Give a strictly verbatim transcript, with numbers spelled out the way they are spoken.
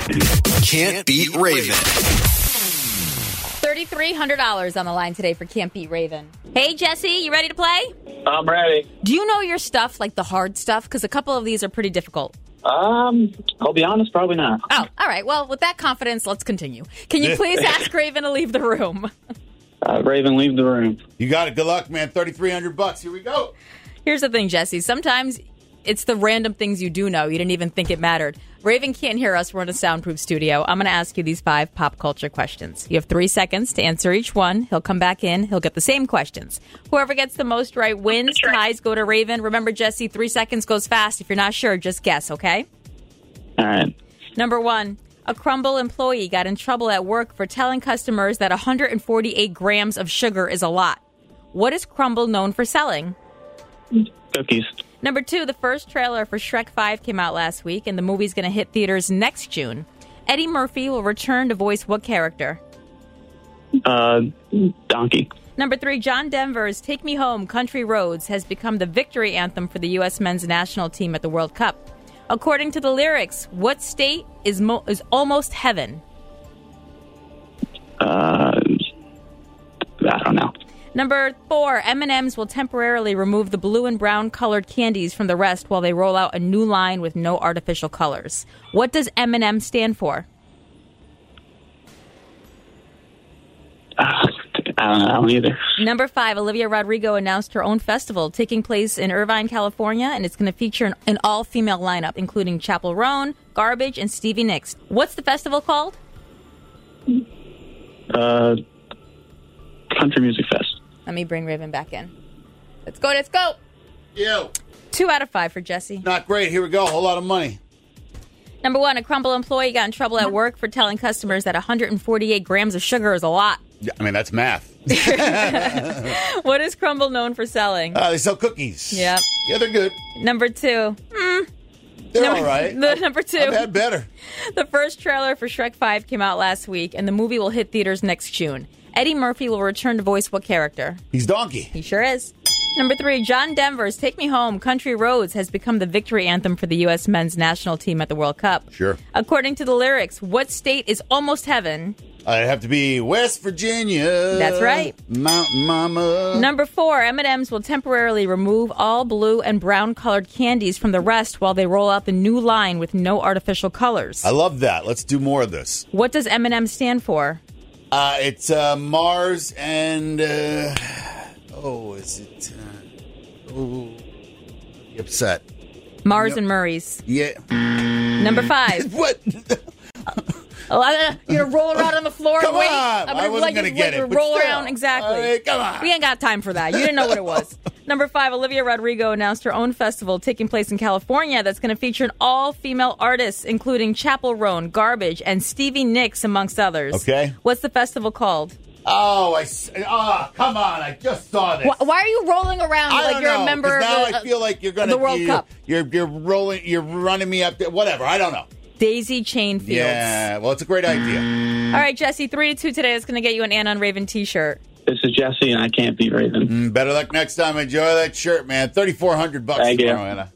Can't Beat Raven. three thousand three hundred dollars on the line today for Can't Beat Raven. Hey, Jesse, you ready to play? I'm ready. Do you know your stuff, like the hard stuff? Because a couple of these are pretty difficult. Um, I'll be honest, probably not. Oh, all right. Well, with that confidence, let's continue. Can you please ask Raven to leave the room? Uh, Raven, leave the room. You got it. Good luck, man. thirty-three hundred bucks. Here we go. Here's the thing, Jesse. Sometimes it's the random things you do know. You didn't even think it mattered. Raven can't hear us. We're in a soundproof studio. I'm going to ask you these five pop culture questions. You have three seconds to answer each one. He'll come back in. He'll get the same questions. Whoever gets the most right wins. Ties go to Raven. Remember, Jesse, three seconds goes fast. If you're not sure, just guess, okay? All right. Number one, a Crumble employee got in trouble at work for telling customers that one hundred forty-eight grams of sugar is a lot. What is Crumble known for selling? Cookies. Number two, the first trailer for Shrek five came out last week, and the movie's going to hit theaters next June. Eddie Murphy will return to voice what character? Uh, donkey. Number three, John Denver's Take Me Home, Country Roads has become the victory anthem for the U S men's national team at the World Cup. According to the lyrics, what state is mo- is almost heaven? Uh, I don't know. Number four, M and M's will temporarily remove the blue and brown colored candies from the rest while they roll out a new line with no artificial colors. What does M and M stand for? Uh, I don't know. I don't either. Number five, Olivia Rodrigo announced her own festival taking place in Irvine, California, and it's going to feature an, an all-female lineup, including Chappell Roan, Garbage, and Stevie Nicks. What's the festival called? Uh, Country Music Fest. Let me bring Raven back in. Let's go, let's go. Yo. Two out of five for Jesse. Not great. Here we go. A whole lot of money. Number one, a Crumble employee got in trouble at work for telling customers that one hundred forty-eight grams of sugar is a lot. Yeah, I mean, that's math. What is Crumble known for selling? Uh, they sell cookies. Yep. Yeah, they're good. Number two. Mm, They're number, all right. The, number two. I've had better. The first trailer for Shrek five came out last week, and the movie will hit theaters next June. Eddie Murphy will return to voice what character? He's Donkey. He sure is. Number three, John Denver's Take Me Home, Country Roads has become the victory anthem for the U S men's national team at the World Cup. Sure. According to the lyrics, what state is almost heaven? I'd have to be West Virginia. That's right. Mountain Mama. Number four, M and M's will temporarily remove all blue and brown colored candies from the rest while they roll out the new line with no artificial colors. I love that. Let's do more of this. What does M and M stand for? Uh, it's uh, Mars and... Uh, oh, is it... Uh, oh, upset. Mars Yep. and Murray's. Yeah. Number five. What? Oh, I- you're gonna roll around on the floor Come and wait. on. I'm I wasn't let gonna you, get let it, you but roll still. around exactly. All right, come on. We ain't got time for that. You didn't know what it was. Number five, Olivia Rodrigo announced her own festival taking place in California that's going to feature an all-female artists, including Chappell Roan, Garbage, and Stevie Nicks, amongst others. Okay. What's the festival called? Oh, I. s- Oh, come on! I just saw this. Why, why are you rolling around I like don't you're know, a member 'cause of now the, I feel like you're gonna the World you, Cup? You're you're rolling. You're running me up. There, whatever. I don't know. Daisy Chain Fields. Yeah. Well, it's a great idea. All right, Jesse, three to two today. That's going to get you an Anna and Raven T-shirt. This is Jesse, and I can't beat Raven. Mm, better luck next time. Enjoy that shirt, man. Thirty-four hundred bucks Thank you. tomorrow, Anna.